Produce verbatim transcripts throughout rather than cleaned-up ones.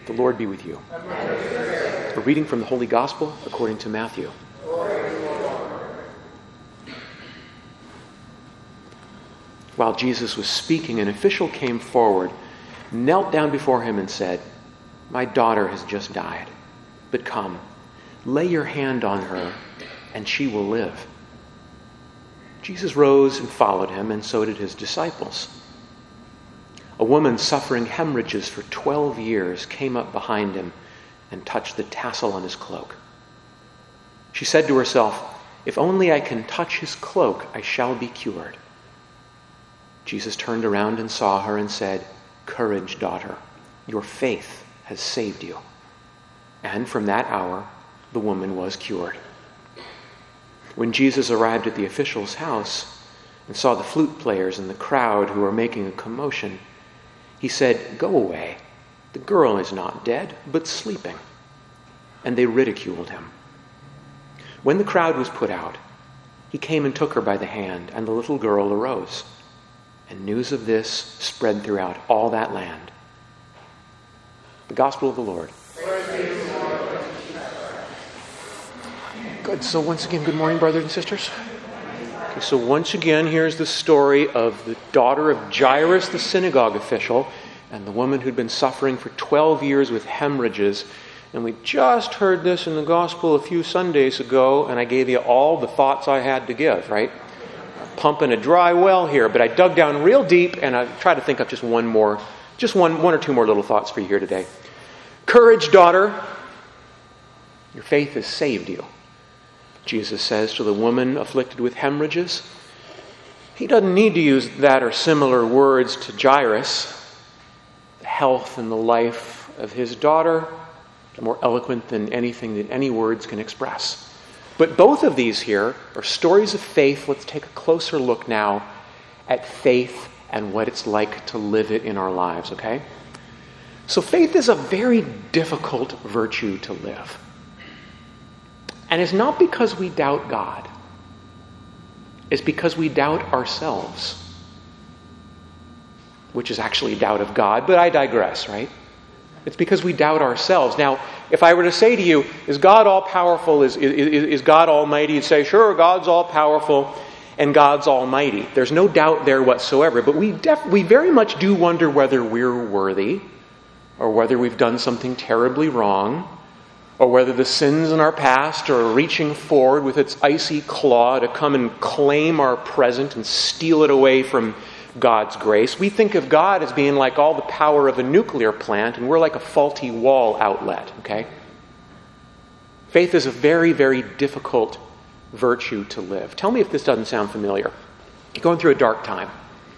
The Lord be with you. A reading from the Holy Gospel according to Matthew. While Jesus was speaking, an official came forward, knelt down before him and said, "My daughter has just died, but come, lay your hand on her, and she will live." Jesus rose and followed him, and so did his disciples. A woman suffering hemorrhages for twelve years came up behind him and touched the tassel on his cloak. She said to herself, "If only I can touch his cloak, I shall be cured." Jesus turned around and saw her and said, "Courage, daughter, your faith has saved you." And from that hour, the woman was cured. When Jesus arrived at the official's house and saw the flute players and the crowd who were making a commotion, he said, "Go away. The girl is not dead, but sleeping." And they ridiculed him. When the crowd was put out, he came and took her by the hand, and the little girl arose. And news of this spread throughout all that land. The Gospel of the Lord. Good. So once again, good morning, brothers and sisters. Okay, so once again, here's the story of the daughter of Jairus, the synagogue official, and the woman who'd been suffering for twelve years with hemorrhages. And we just heard this in the Gospel a few Sundays ago, and I gave you all the thoughts I had to give, right? Pumping a dry well here, but I dug down real deep, and I tried to think of just one more, just one, one or two more little thoughts for you here today. Courage, daughter. Your faith has saved you, Jesus says to the woman afflicted with hemorrhages. He doesn't need to use that or similar words to Jairus. The health and the life of his daughter are more eloquent than anything that any words can express. But both of these here are stories of faith. Let's take a closer look now at faith and what it's like to live it in our lives, okay? So faith is a very difficult virtue to live. And it's not because we doubt God. It's because we doubt ourselves, which is actually a doubt of God, but I digress, right? It's because we doubt ourselves. Now, if I were to say to you, is God all-powerful? Is, is, is God almighty? You'd say, sure, God's all-powerful and God's almighty. There's no doubt there whatsoever. But we, def- we very much do wonder whether we're worthy, or whether we've done something terribly wrong, or whether the sins in our past are reaching forward with its icy claw to come and claim our present and steal it away from God's grace. We think of God as being like all the power of a nuclear plant, and we're like a faulty wall outlet, okay? Faith is a very, very difficult virtue to live. Tell me if this doesn't sound familiar. You're going through a dark time.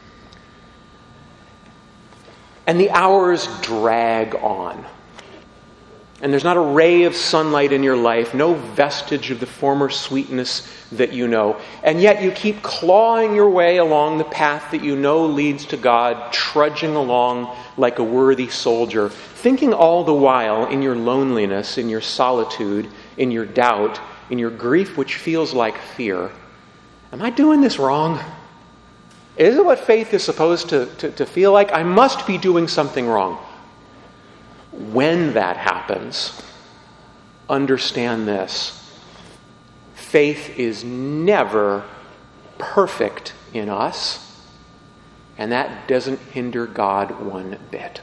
And the hours drag on. And there's not a ray of sunlight in your life, no vestige of the former sweetness that you know. And yet you keep clawing your way along the path that you know leads to God, trudging along like a worthy soldier, thinking all the while in your loneliness, in your solitude, in your doubt, in your grief which feels like fear, am I doing this wrong? Is it what faith is supposed to, to, to feel like? I must be doing something wrong. When that happens, understand this. Faith is never perfect in us, and that doesn't hinder God one bit.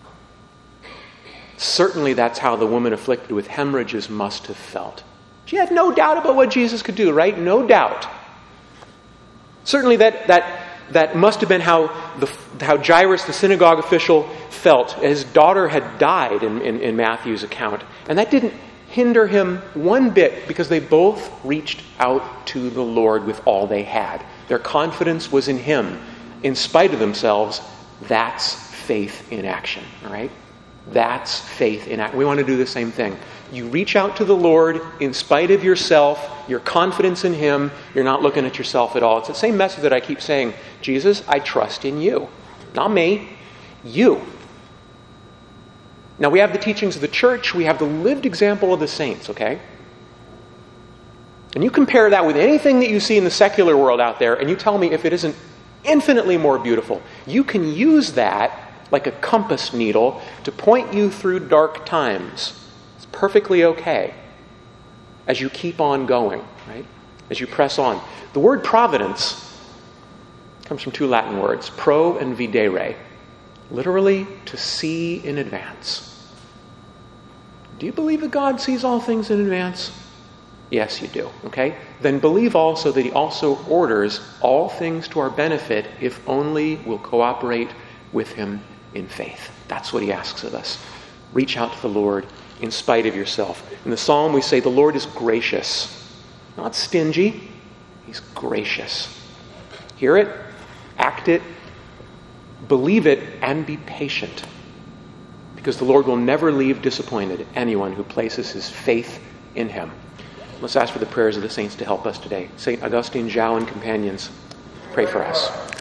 Certainly that's how the woman afflicted with hemorrhages must have felt. She had no doubt about what Jesus could do, right? No doubt. Certainly that that that must have been how the how Jairus, the synagogue official, felt. His daughter had died in, in, in Matthew's account. And that didn't hinder him one bit, because they both reached out to the Lord with all they had. Their confidence was in him. In spite of themselves, that's faith in action, all right? That's faith in action. We want to do the same thing. You reach out to the Lord in spite of yourself, your confidence in him. You're not looking at yourself at all. It's the same message that I keep saying. Jesus, I trust in you. Not me. You. Now, we have the teachings of the church. We have the lived example of the saints, okay? And you compare that with anything that you see in the secular world out there, and you tell me if it isn't infinitely more beautiful. You can use that like a compass needle to point you through dark times. It's perfectly okay as you keep on going, right? As you press on. The word providence comes from two Latin words, pro and videre, literally to see in advance. Do you believe that God sees all things in advance? Yes, you do, okay? Then believe also that he also orders all things to our benefit if only we'll cooperate with him in faith. That's what he asks of us. Reach out to the Lord in spite of yourself. In the psalm we say the Lord is gracious, not stingy. He's gracious. Hear it, act it, believe it, and be patient. Because the Lord will never leave disappointed anyone who places his faith in him. Let's ask for the prayers of the saints to help us today. Saint Augustine, Zhao, and companions, pray for us.